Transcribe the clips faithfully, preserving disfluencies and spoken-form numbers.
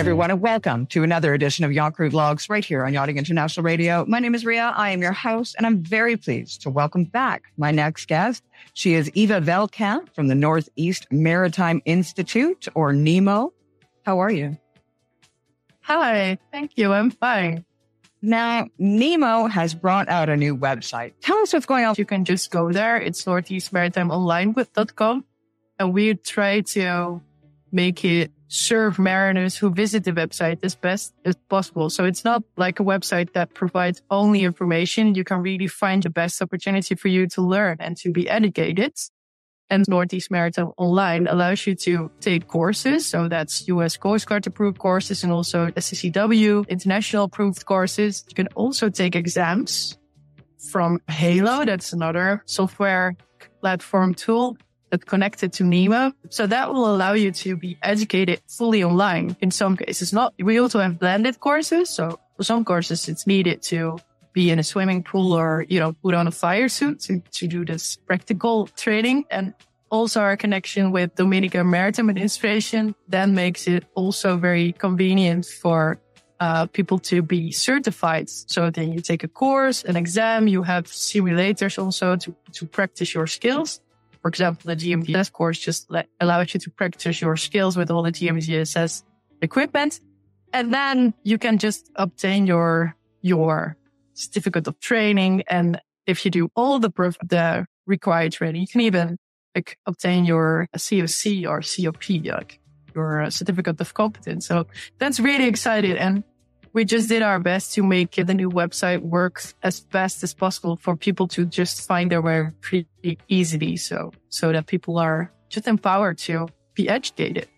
everyone, and welcome to another edition of Yacht Crew Vlogs right here on Yachting International Radio. My name is Ria. I am your host, and I'm very pleased to welcome back my next guest. She is Eva Veldkamp from the Northeast Maritime Institute, or NEMO. How are you? Hi, thank you. I'm fine. Now, NEMO has brought out a new website. Tell us what's going on. You can just go there. It's northeast maritime online dot com. And we try to make it serve mariners who visit the website as best as possible. So it's not like a website that provides only information. You can really find the best opportunity for you to learn and to be educated. And Northeast Maritime Online allows you to take courses. So that's U S Coast Guard approved courses and also S C C W international approved courses. You can also take exams from Halo. That's another software platform tool that's connected to NEMO. So that will allow you to be educated fully online in some cases. Not, we also have blended courses. So for some courses, it's needed to be in a swimming pool or, you know, put on a fire suit to, to do this practical training. And also our connection with Dominica Maritime Administration then makes it also very convenient for uh, people to be certified. So then you take a course, an exam, you have simulators also to, to practice your skills. For example, the G M G S course just let, allows you to practice your skills with all the G M G S S equipment. And then you can just obtain your, your certificate of training. And if you do all the, the required training, you can even like obtain your C O C or C O P, like your certificate of competence. So that's really exciting. And we just did our best to make the new website work as fast as possible for people to just find their way pretty easily. So, so that people are just empowered to be educated.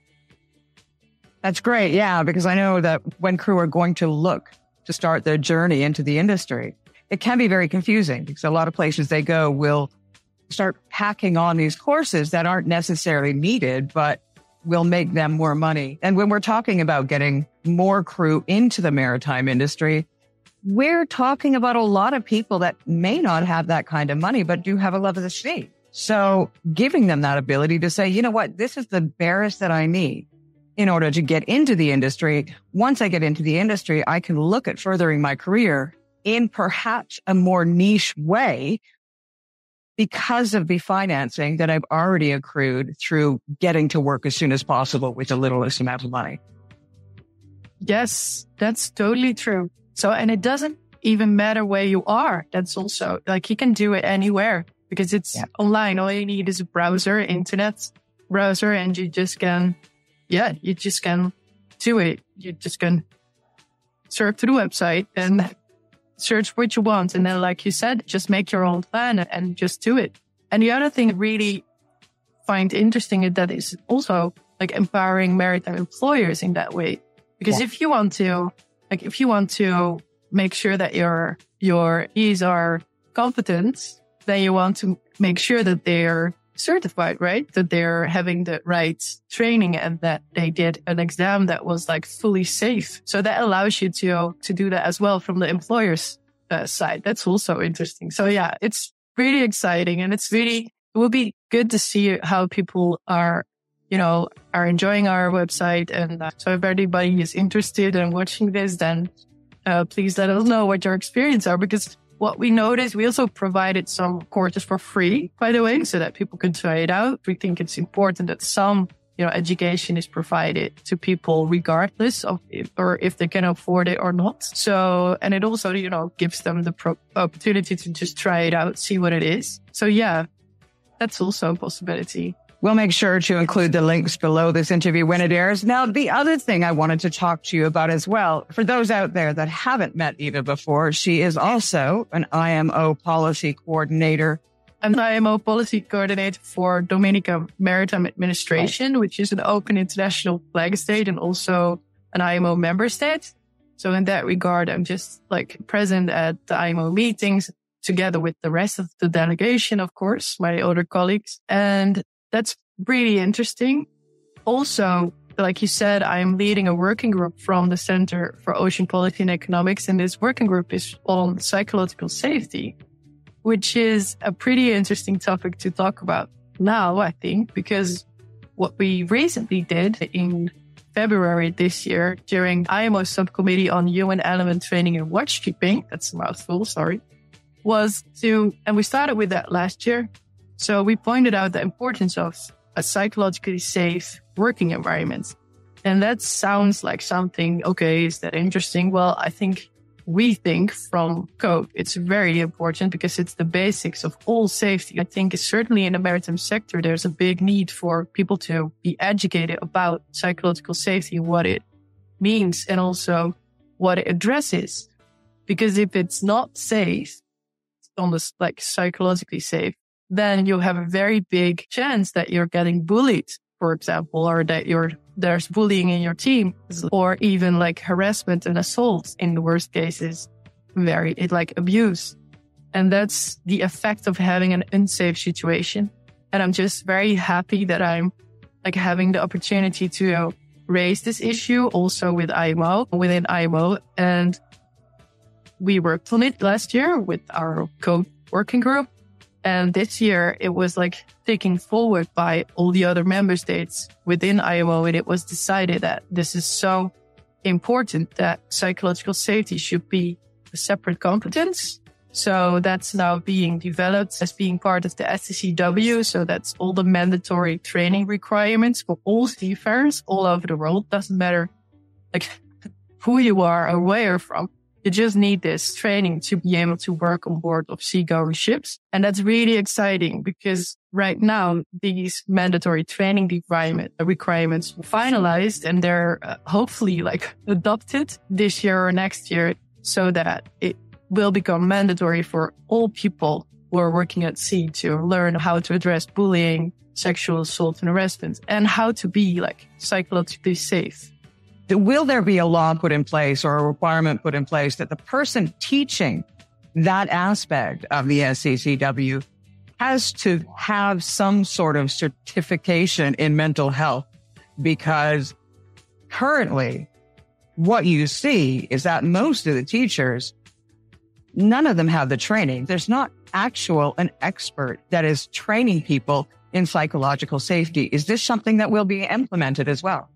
That's great. Yeah, because I know that when crew are going to look to start their journey into the industry, it can be very confusing because a lot of places they go will start packing on these courses that aren't necessarily needed, but will make them more money. And when we're talking about getting more crew into the maritime industry, we're talking about a lot of people that may not have that kind of money, but do have a love of the sea. So giving them that ability to say, you know what, this is the barest that I need in order to get into the industry. Once I get into the industry, I can look at furthering my career in perhaps a more niche way because of the financing that I've already accrued through getting to work as soon as possible with the littlest amount of money. Yes, that's totally true. So, and it doesn't even matter where you are. That's also like you can do it anywhere because it's yeah. online. All you need is a browser, internet browser, and you just can, yeah, you just can do it. You just can surf to the website and search what you want. And then, like you said, just make your own plan and just do it. And the other thing I really find interesting is that is also like empowering maritime employers in that way. Because yeah. if you want to, like, if you want to make sure that your, your E's are competent, then you want to make sure that they're certified, right? That they're having the right training and that they did an exam that was like fully safe. So that allows you to, to do that as well from the employer's uh, side. That's also interesting. So yeah, it's really exciting and it's really, it will be good to see how people are, you know, are enjoying our website. And uh, so if anybody is interested in watching this, then uh, please let us know what your experience are, because what we noticed, we also provided some courses for free, by the way, so that people can try it out. We think it's important that some, you know, education is provided to people regardless of if, or if they can afford it or not. So, and it also, you know, gives them the pro- opportunity to just try it out, see what it is. So yeah, that's also a possibility. We'll make sure to include the links below this interview when it airs. Now, the other thing I wanted to talk to you about as well, for those out there that haven't met Eva before, she is also an I M O policy coordinator. I'm an I M O policy coordinator for Dominica Maritime Administration, right, which is an open international flag state and also an I M O member state. So in that regard, I'm just like present at the I M O meetings together with the rest of the delegation, of course, my other colleagues. And that's really interesting. Also, like you said, I'm leading a working group from the Center for Ocean Policy and Economics. And this working group is on psychological safety, which is a pretty interesting topic to talk about now, I think, because what we recently did in February this year during I M O subcommittee on human element training and watchkeeping. That's a mouthful, sorry. Was to, and we started with that last year. So we pointed out the importance of a psychologically safe working environment. And that sounds like something, okay, is that interesting? Well, I think we think from Code, it's very important because it's the basics of all safety. I think certainly in the maritime sector, there's a big need for people to be educated about psychological safety, what it means, and also what it addresses. Because if it's not safe, almost like psychologically safe, then you have a very big chance that you're getting bullied, for example, or that you're there's bullying in your team, or even like harassment and assault in the worst cases, very it like abuse. And that's the effect of having an unsafe situation. And I'm just very happy that I'm like having the opportunity to raise this issue also with I M O, within I M O. And we worked on it last year with our Code working group. And this year it was like taken forward by all the other member states within I M O. And it was decided that this is so important that psychological safety should be a separate competence. So that's now being developed as being part of the S T C W. So that's all the mandatory training requirements for all seafarers all over the world. Doesn't matter like who you are or where you're from. You just need this training to be able to work on board of seagoing ships. And that's really exciting because right now, these mandatory training requirement, requirements are finalized and they're uh, hopefully like adopted this year or next year so that it will become mandatory for all people who are working at sea to learn how to address bullying, sexual assault and harassment, and how to be like psychologically safe. Will there be a law put in place or a requirement put in place that the person teaching that aspect of the S C C W has to have some sort of certification in mental health? Because currently what you see is that most of the teachers, none of them have the training. There's not actual an expert that is training people in psychological safety. Is this something that will be implemented as well?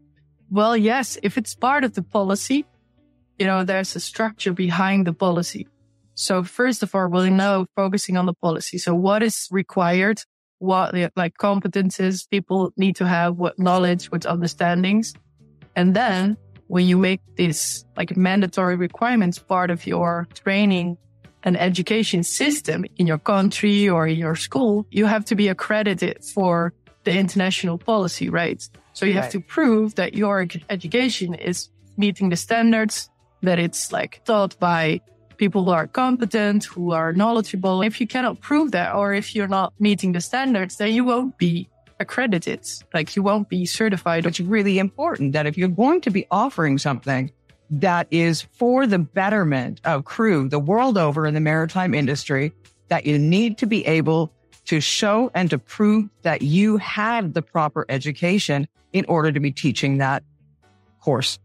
Well, yes, if it's part of the policy, you know, there's a structure behind the policy. So first of all, we'll know focusing on the policy. So what is required, what like competences people need to have, what knowledge, what understandings. And then when you make this like mandatory requirements part of your training and education system in your country or in your school, you have to be accredited for the international policy, right? So you have right. to prove that your education is meeting the standards, that it's like taught by people who are competent, who are knowledgeable. If you cannot prove that, or if you're not meeting the standards, then you won't be accredited. Like you won't be certified. It's really important that if you're going to be offering something that is for the betterment of crew the world over in the maritime industry, that you need to be able to show and to prove that you had the proper education in order to be teaching that course.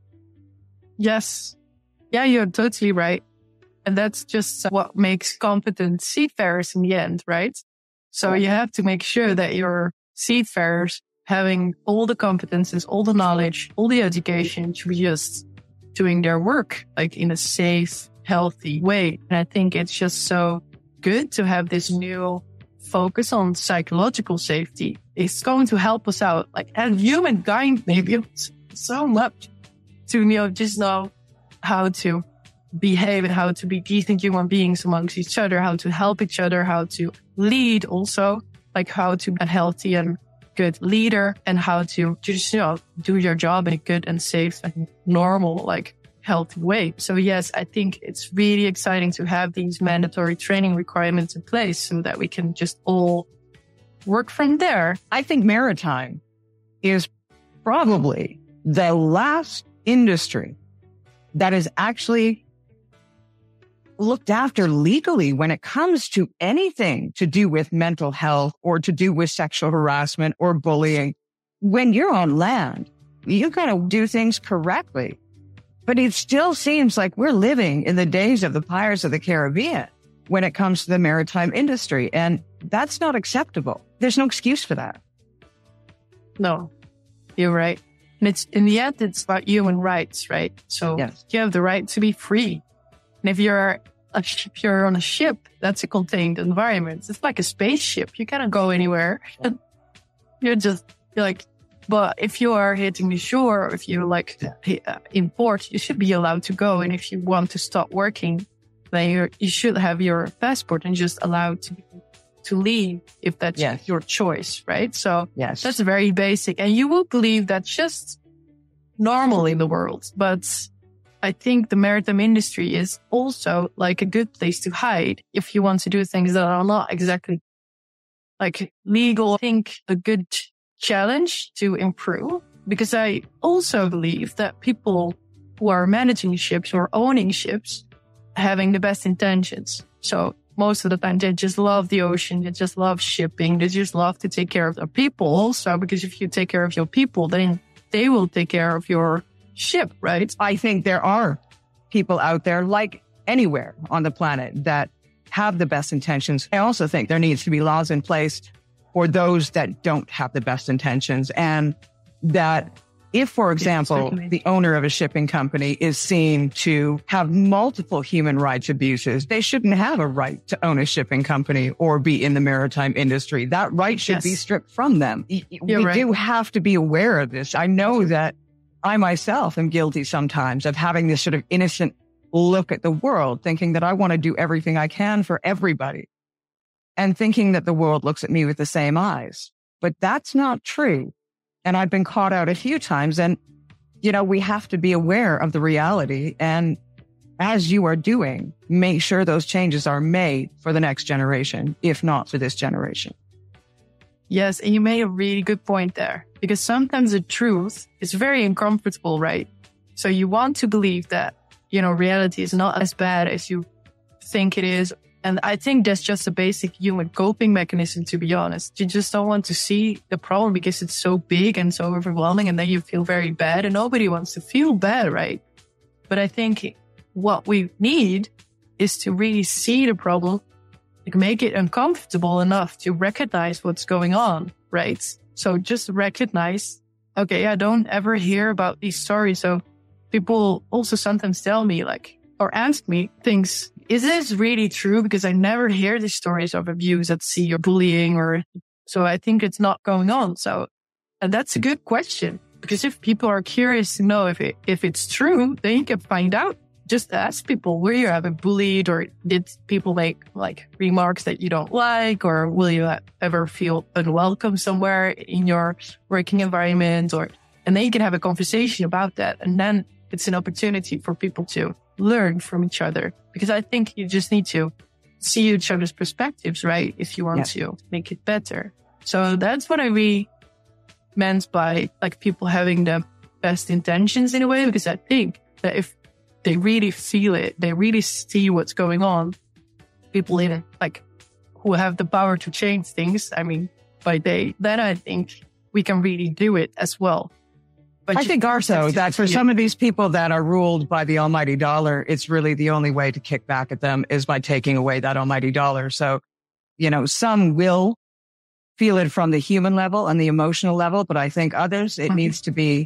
Yes. Yeah, you're totally right. And that's just what makes competent seafarers in the end, right? So you have to make sure that your seafarers having all the competences, all the knowledge, all the education to be just doing their work like in a safe, healthy way. And I think it's just so good to have this new focus on psychological safety. It's going to help us out, like as humankind, maybe so much to, you know, just know how to behave and how to be decent human beings amongst each other, how to help each other, how to lead also, like how to be a healthy and good leader and how to just, you know, do your job in a good and safe and normal, like healthy way. So yes, I think it's really exciting to have these mandatory training requirements in place so that we can just all work from there. I think maritime is probably the last industry that is actually looked after legally when it comes to anything to do with mental health or to do with sexual harassment or bullying. When you're on land, you got to do things correctly. But it still seems like we're living in the days of the Pirates of the Caribbean when it comes to the maritime industry. And that's not acceptable. There's no excuse for that. No, you're right. And it's, in the end, it's about human rights, right? So yes. you have the right to be free. And if you're a, if you're on a ship, that's a contained environment. It's like a spaceship. You cannot go anywhere. You're just you're like, but if you are hitting the shore, or if you like uh, in port, you should be allowed to go. And if you want to stop working, then you you should have your passport and just allowed to to leave if that's yes. your choice, right? So yes. that's very basic. And you will believe that's just normal in the world. But I think the maritime industry is also like a good place to hide if you want to do things that are not exactly like legal. I think a good challenge to improve, because I also believe that people who are managing ships or owning ships having the best intentions. So most of the time they just love the ocean. They just love shipping. They just love to take care of their people also, because if you take care of your people, then they will take care of your ship, right? I think there are people out there, like anywhere on the planet, that have the best intentions. I also think there needs to be laws in place for those that don't have the best intentions. And that if, for example, yeah, the owner of a shipping company is seen to have multiple human rights abuses, they shouldn't have a right to own a shipping company or be in the maritime industry. That right should yes. be stripped from them. You're we right. do have to be aware of this. I know that I myself am guilty sometimes of having this sort of innocent look at the world, thinking that I want to do everything I can for everybody and thinking that the world looks at me with the same eyes. But that's not true. And I've been caught out a few times. And, you know, we have to be aware of the reality. And as you are doing, make sure those changes are made for the next generation, if not for this generation. Yes, and you made a really good point there, because sometimes the truth is very uncomfortable, right? So you want to believe that, you know, reality is not as bad as you think it is. And I think that's just a basic human coping mechanism, to be honest. You just don't want to see the problem because it's so big and so overwhelming, and then you feel very bad, and nobody wants to feel bad, right? But I think what we need is to really see the problem, like make it uncomfortable enough to recognize what's going on, right? So just recognize, okay, I don't ever hear about these stories. So people also sometimes tell me like, or ask me things, is this really true? Because I never hear these stories of abuse at sea or bullying, or so I think it's not going on. So, and that's a good question, because if people are curious to know if it, if it's true, then you can find out. Just ask people, were you ever bullied, or did people make like remarks that you don't like, or will you ever feel unwelcome somewhere in your working environment? Or, and then you can have a conversation about that. And then it's an opportunity for people to learn from each other, because I think you just need to see each other's perspectives, right? If you want yeah. to make it better. So that's what I really meant by like people having the best intentions in a way, because I think that if they really feel it, they really see what's going on, people in like who have the power to change things, I mean, by they, then I think we can really do it as well. But I think also that for yeah. some of these people that are ruled by the almighty dollar, it's really the only way to kick back at them is by taking away that almighty dollar. So, you know, some will feel it from the human level and the emotional level, but I think others, it okay. needs to be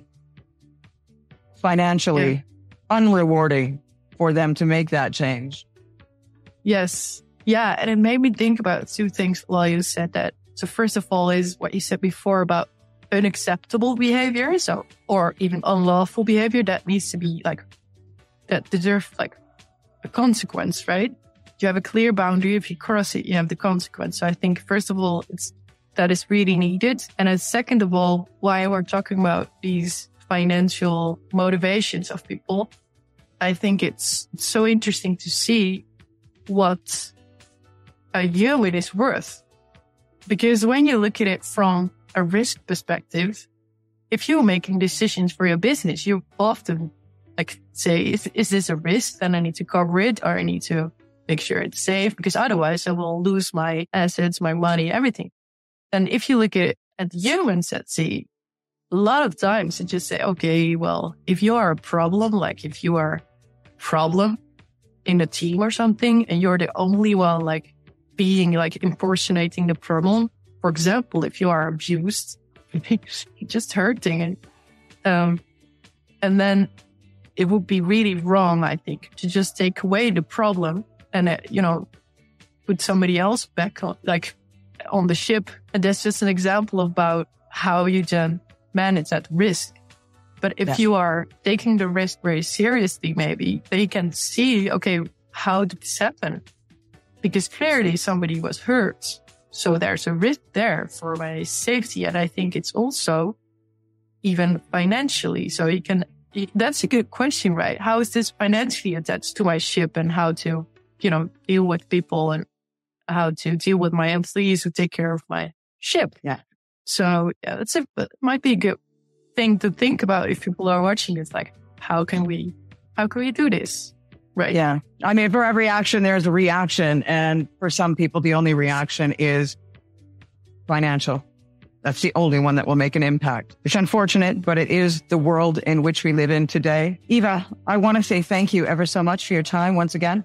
financially yeah. unrewarding for them to make that change. Yes. Yeah. And it made me think about two things while you said that. So first of all is what you said before about unacceptable behavior, so or even unlawful behavior that needs to be like that deserves like a consequence, right? You have a clear boundary. If you cross it, you have the consequence. So I think first of all, it's that is really needed, and then second of all, why we're talking about these financial motivations of people, I think it's so interesting to see what a human is worth, because when you look at it from a risk perspective, if you're making decisions for your business, you often like say, is, is this a risk? Then I need to cover it, or I need to make sure it's safe, because otherwise I will lose my assets, my money, everything. And if you look at, at humans at sea, a lot of times it just say, okay, well, if you are a problem, like if you are a problem in a team or something, and you're the only one like being like impersonating the problem. For example, if you are abused, just hurting, and Um, and then it would be really wrong, I think, to just take away the problem and, uh, you know, put somebody else back on, like on the ship. And that's just an example about how you then manage that risk. But if yes. you are taking the risk very seriously, maybe they can see, okay, how did this happen? Because clearly somebody was hurt. So there's a risk there for my safety. And I think it's also even financially. So you can, that's a good question, right? How is this financially attached to my ship, and how to, you know, deal with people and how to deal with my employees who take care of my ship? Yeah. So yeah, that's a, it might be a good thing to think about if people are watching. It's like, how can we, how can we do this? Right. Yeah. I mean, for every action, there's a reaction. And for some people, the only reaction is financial. That's the only one that will make an impact. It's unfortunate, but it is the world in which we live in today. Eva, I want to say thank you ever so much for your time once again.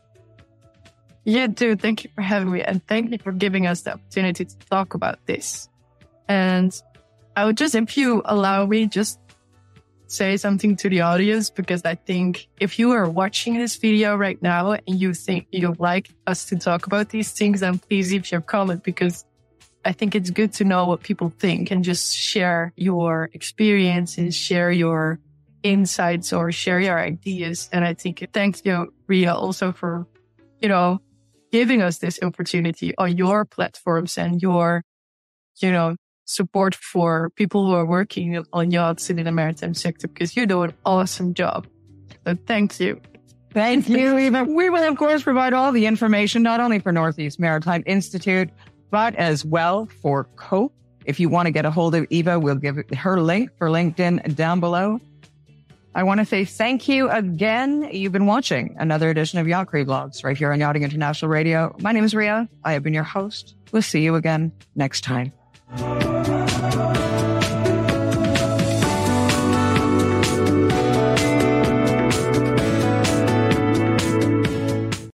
Yeah, dude, thank you for having me. And thank you for giving us the opportunity to talk about this. And I would just, if you allow me, just say something to the audience, because I think if you are watching this video right now and you think you'd like us to talk about these things, then please leave your comment, because I think it's good to know what people think and just share your experiences, share your insights, or share your ideas. And I think thanks you, Ria, also for, you know, giving us this opportunity on your platforms and your, you know, support for people who are working on yachts in the maritime sector, because you do an awesome job. So thank you. Thank you, Eva. We will, of course, provide all the information, not only for Northeast Maritime Institute, but as well for COPE. If you want to get a hold of Eva, we'll give her link for LinkedIn down below. I want to say thank you again. You've been watching another edition of Yacht Crew Vlogs right here on Yachting International Radio. My name is Ria. I have been your host. We'll see you again next time.